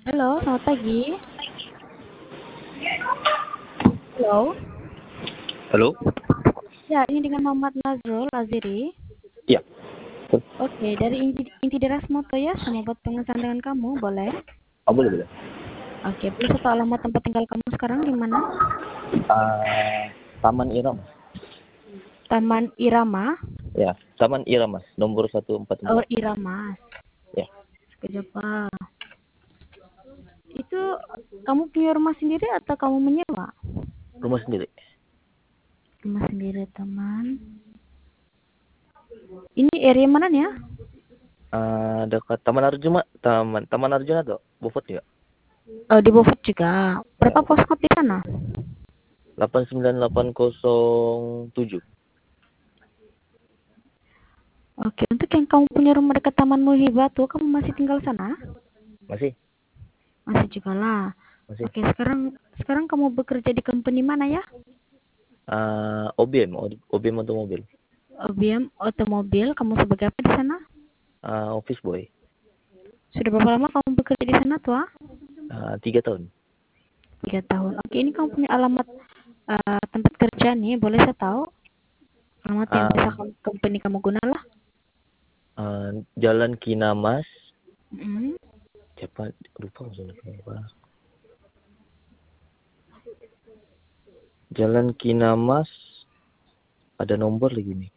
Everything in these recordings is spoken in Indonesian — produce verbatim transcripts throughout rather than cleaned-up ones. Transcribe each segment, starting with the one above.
Halo, selamat pagi. Halo. Halo? Ya, ini dengan Muhammad Nazrul Aziri. Iya. Oke, dari Inti, Inti Deras Moto ya, sama buat pengenalan dengan kamu, boleh? Oh, boleh, boleh. Oke, boleh satu alamat tempat tinggal kamu sekarang di mana? Ah, Taman Irama. Taman Irama. Ya, Taman Irama, nomor seratus empat puluh Oh, empat. Irama. Ya, Sekejap, Pak. Itu kamu punya rumah sendiri atau kamu menyewa? rumah sendiri. Rumah sendiri, teman. Ini area mana ya? Ah, dekat Taman Arjuna, Taman Taman Arjuna tuh, Bofot ya. Oh, di Beaufort juga. Ya, Berapa Bofot. postcode di sana? delapan sembilan delapan nol tujuh. Oke, untuk yang kamu punya rumah dekat Taman Muhibah tuh, kamu masih tinggal sana? Masih? Masih juga lah. Masih. Oke, sekarang sekarang kamu bekerja di company mana ya? Ah, O B M, O B M otomobil. O B M Otomobil. Kamu sebagai apa di sana? Ah, office boy. Sudah berapa lama kamu bekerja di sana tuh? Ah? Ah, tiga tahun. Tiga tahun. Oke, ini kamu punya alamat eh, tempat kerja nih. Boleh saya tahu? Alamat yang bisa Ah, kamu- company kamu guna lah. ah, Jalan Kinamas. Mm. Siapa? Lupa maksudnya apa. Jalan Kinamas. Ada nomor lagi nih.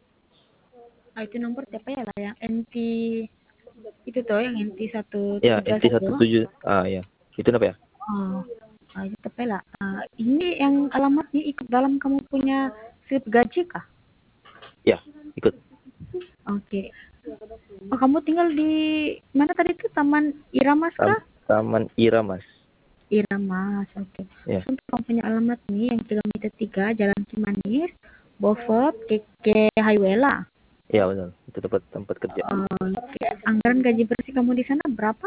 Ah, itu nomor siapa ya lah yang N T itu tuh yang N T satu Ya, tiga N T satu. tujuh. Ah, ya. Itu apa ya? Oh, ah, itu apa lah? Ah, ini yang alamatnya ikut dalam kamu punya slip gaji kah? Ya, ikut. Oke. Oh, kamu tinggal di mana tadi tuh? Taman Iramas Tam kah? Taman Iramas. Iramas, oke. Ya, Untuk kamu punya alamat nih yang kilometer tiga Jalan Cimanis, Beaufort, Keke Highway lah. ya benar. Itu tempat tempat kerja. Oke. Anggaran gaji bersih kamu di sana berapa?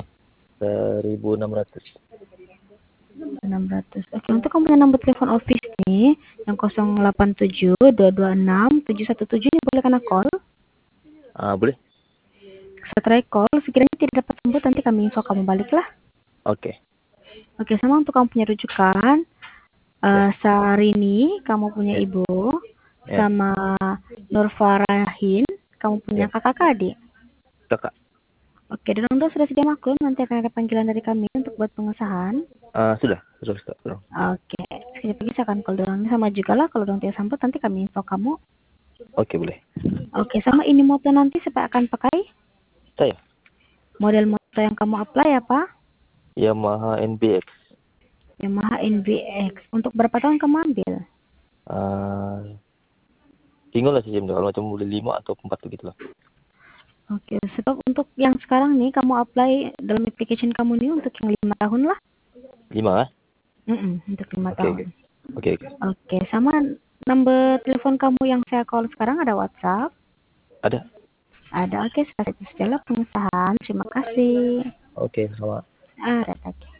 seribu enam ratus. Enam ratus. Oke, untuk kamu punya nomor telepon office nih yang nol delapan tujuh dua dua enam tujuh satu tujuh ini boleh kena call. Ah, boleh? Setelah call, sekiranya tidak dapat sambut nanti kami info kamu balik lah. Oke. Oke, sama untuk kamu punya rujukan, Ya, eh Sarini, kamu punya ya, ibu, ya, sama Nurfarahin, kamu punya ya. kakak adik. Kakak. Oke, dan untuk sudah sedia maklum, nanti akan ada panggilan dari kami untuk buat pengesahan. Ah, sudah, sudah, sudah, sudah. Oke, sekali lagi saya akan call dorong sama juga lah, kalau dorong tidak sambut nanti kami info kamu. Oke, boleh. Oke, sama ini moto nanti saya akan pakai Saya model moto yang kamu apply apa? Yamaha N B X. Yamaha N B X. Untuk berapa tahun kamu ambil? Ah, tinggal lah sih kalau macam boleh lima atau empat begitu lah. Oke, sebab untuk yang sekarang nih kamu apply dalam application kamu nih untuk yang lima tahun lah. Lima, ah? Mm-mm, untuk lima Oke, oke. tahun. Oke, oke. Oke, sama nomor telepon kamu yang saya call sekarang ada WhatsApp? Ada. Ada. Oke, saya segala pengesahan. Terima kasih. Oke, sama. Ah, oke.